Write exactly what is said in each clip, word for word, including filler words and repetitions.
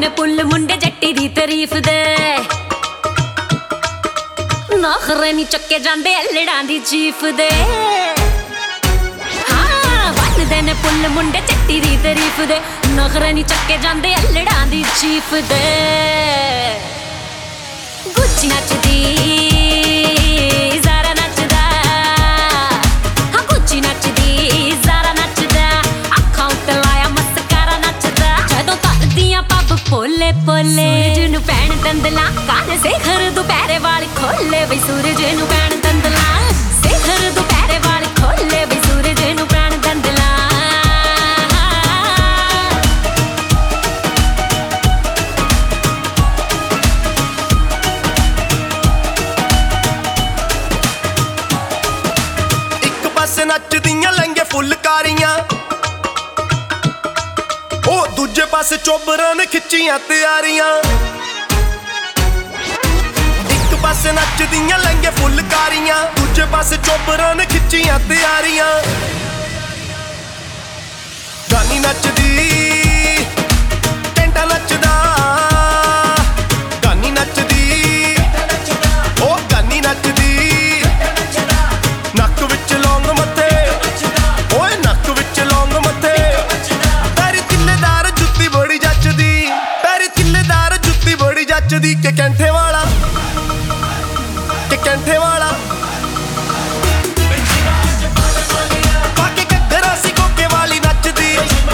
पुल मुंडे जट्टी दी तारीफ दे नखरे नी चक्के जांदे अल्लड़ां दी चीफ दे हाँ बनदे ने पुल मुंडे जट्टी दी तारीफ दे नखरे नी चक्के जांदे अल्लड़ां दी चीफ दे गुच्ची नचदी ज़ारा नचदा हाँ गुच्ची नचदी ज़ारा नचदा अखां उत्ते लाया मस्कारा नचदा जदों तरदियां पब पोले पोले सूरज नूं पैण दंदलां काले सिखर दुपहरे वाल खोले बई सूरज नूं पैण दंदलां सिखर दुपहरे वाल खोले बई सूरज नूं पैण दंदलां नचदियां लंगे फुलकारियां ओ दूजे पासे चोबरां ने खिच्चियां तैयारियां एक पासे नचदियां लंगे फुलकारियां दूजे पासे चोबरां ने खिच्चियां तैयारियां गानी नचदी टेंटा नचदा गानी नचदी ओ गानी नचदी नक विच लौंग मत्थे ओए नक विच लौंग मत्थे पैरी तिल्लेदार जुत्ती बड़ी जचदी पैरी तिल्लेदार जुत्ती बड़ी जचदी के कैंठे वाला के कैंठे वाला पाके घग्गरा सी कोके वाली नचदी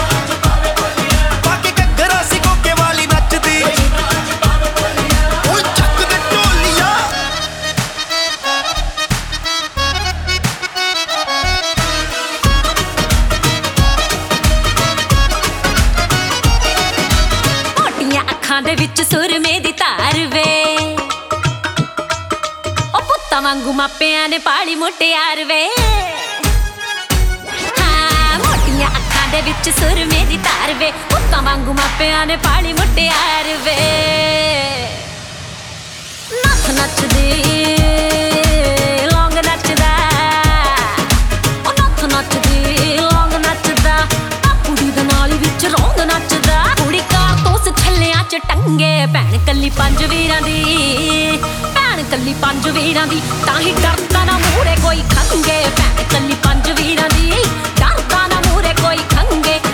पाके घग्गरा सी कोके वाली नचदी ओए चक दे ढोलिया अखां दे विच सुरमे दी धार वे ओ पुत्तां वांगू मापियां ने पाली मुटियार वे हाँ मोटियां अखां दे विच सुरमे दी धार वे पुत्तां वांगू मापियां ने पाली मुटियार वे नच नचदी लौंग नचदा ओ नच नचदी लौंग नचदा कुड़ी दे नाली विच रौंग नचदा कुड़ी कारतूस छल्लियां च टंगे भैन कल्ली पंज वीरां दी भैन कल्ली पंज वीरां दी तां ही डरदा ना मूहरे कोई खंगे भैन कल्ली पंज वीरां दी डरदा ना मूहरे कोई खंगे